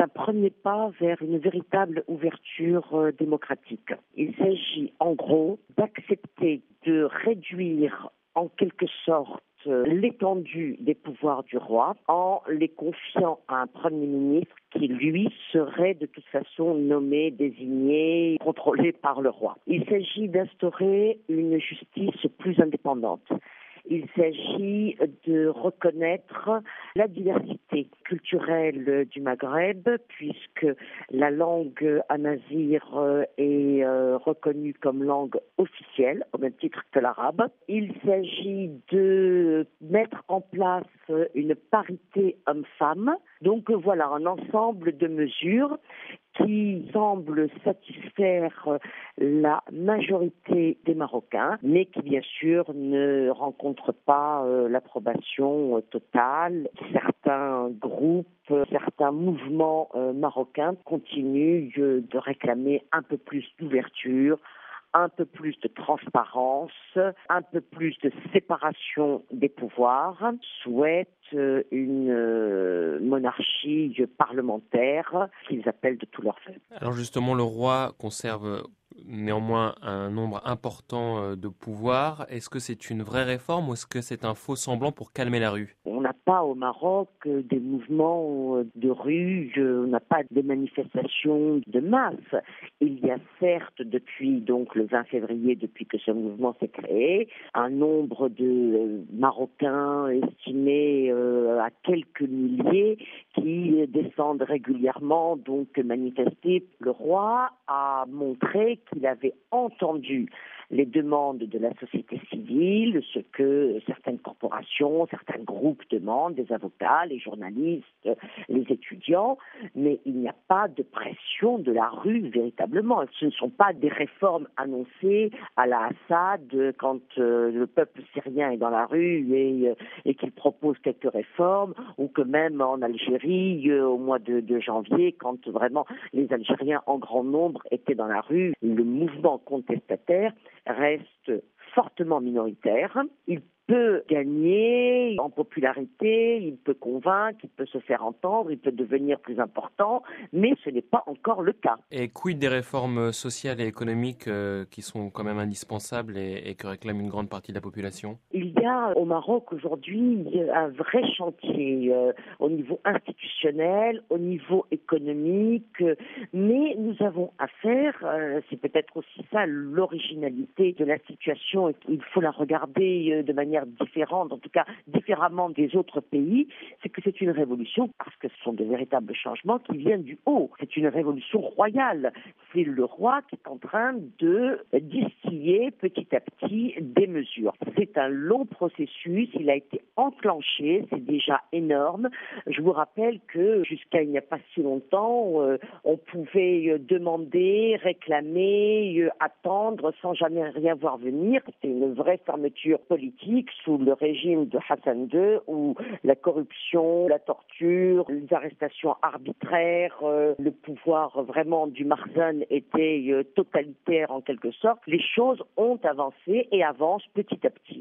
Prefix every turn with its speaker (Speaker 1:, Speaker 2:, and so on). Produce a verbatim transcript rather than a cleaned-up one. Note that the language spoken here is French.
Speaker 1: un premier pas vers une véritable ouverture euh, démocratique. Il s'agit en gros d'accepter de réduire en quelque sorte l'étendue des pouvoirs du roi en les confiant à un Premier ministre qui, lui, serait de toute façon nommé, désigné, contrôlé par le roi. Il s'agit d'instaurer une justice plus indépendante. Il s'agit de reconnaître la diversité culturelle du Maghreb, puisque la langue amazigh est reconnue comme langue officielle, au même titre que l'arabe. Il s'agit de mettre en place une parité homme-femme. Donc voilà, un ensemble de mesures qui semble satisfaire la majorité des Marocains, mais qui bien sûr ne rencontre pas euh, l'approbation euh, totale. Certains groupes, certains mouvements euh, marocains continuent euh, de réclamer un peu plus d'ouverture, un peu plus de transparence, un peu plus de séparation des pouvoirs, souhaitent une monarchie parlementaire qu'ils appellent de tous leurs vœux.
Speaker 2: Alors justement, le roi conserve néanmoins un nombre important de pouvoirs. Est-ce que c'est une vraie réforme ou est-ce que c'est un faux semblant pour calmer la rue ?
Speaker 1: On n'a pas au Maroc des mouvements de rue, on n'a pas des manifestations de masse. Il y a certes depuis donc le vingt février, depuis que ce mouvement s'est créé, un nombre de Marocains estimés à quelques milliers qui descendent régulièrement donc manifester. Le roi a montré qu'il avait entendu les demandes de la société civile, ce que certaines corporations, certains groupes demandent, des avocats, les journalistes, les étudiants, mais il n'y a pas de pression de la rue véritablement. Ce ne sont pas des réformes annoncées à la Assad quand euh, le peuple syrien est dans la rue et, euh, et qu'il propose quelques réformes, ou que même en Algérie, euh, au mois de, de janvier, quand vraiment les Algériens en grand nombre étaient dans la rue, le mouvement contestataire reste fortement minoritaire. Il peut gagner en popularité, il peut convaincre, il peut se faire entendre, il peut devenir plus important, mais ce n'est pas encore le cas.
Speaker 2: Et quid des réformes sociales et économiques euh, qui sont quand même indispensables et, et que réclame une grande partie de la population ?
Speaker 1: Il y a au Maroc aujourd'hui un vrai chantier euh, au niveau institutionnel, au niveau économique, euh, mais nous avons affaire, euh, c'est peut-être aussi ça l'originalité de la situation, et il faut la regarder euh, de manière différente, en tout cas différemment des autres pays, c'est que c'est une révolution, parce que ce sont de véritables changements qui viennent du haut. C'est une révolution royale. C'est le roi qui est en train de distiller petit à petit des mesures. C'est un long processus, il a été enclenché, c'est déjà énorme. Je vous rappelle que jusqu'à il n'y a pas si longtemps, euh, on pouvait demander, réclamer, euh, attendre sans jamais rien voir venir. C'était une vraie fermeture politique sous le régime de Hassan deux, où la corruption, la torture, les arrestations arbitraires, euh, le pouvoir vraiment du Marzan était euh, totalitaire en quelque sorte. Les choses ont avancé et avancent petit à petit.